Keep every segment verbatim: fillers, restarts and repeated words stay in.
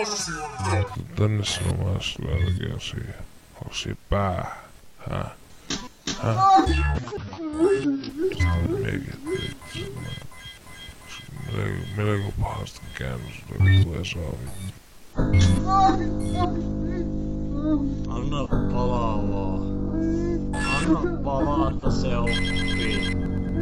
Tänne sanomaan jotakin asiaa. Onko siinä pää? Häh? Häh? Sitten miekin, että melko, melko pahasta käännös, että tulee saavi. Anna palaa vaan. Anna palaa, että se oppii.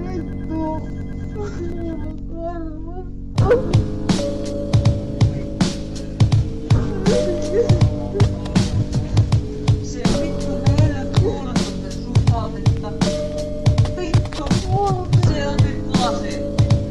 Se vittu meillä kuulosta supaatetta. Vittu, se on nyt lasi.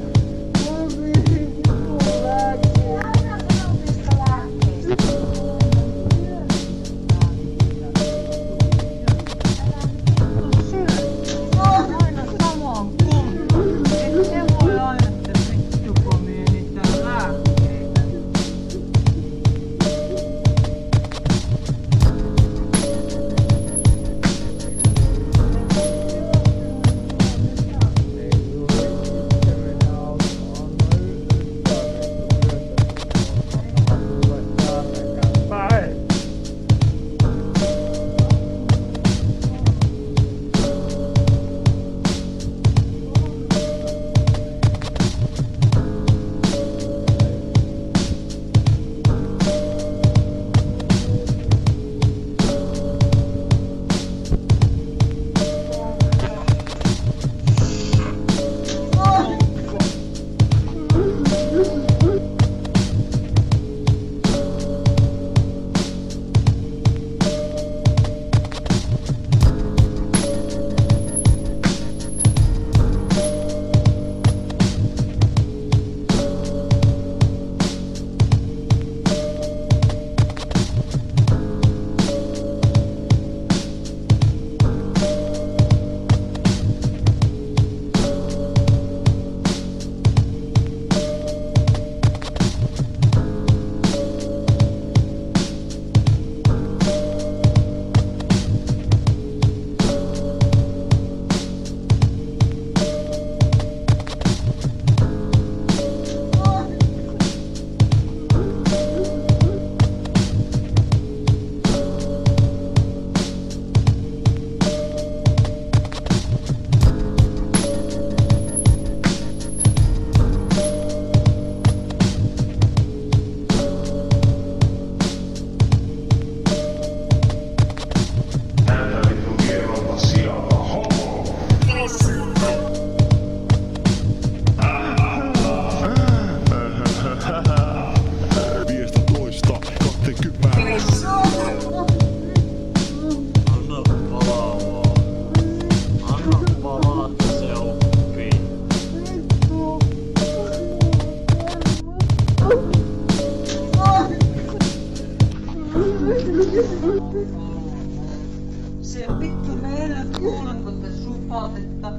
Se vittu meillä kuulosta supaatetta.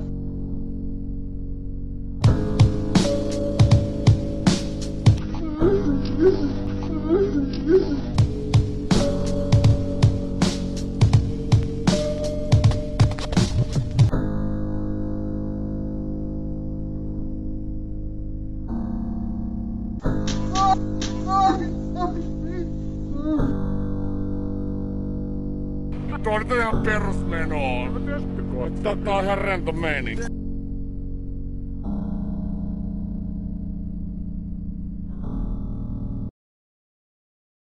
Tuo on nyt ihan perusmenoa. Tätä on ihan rento meininki.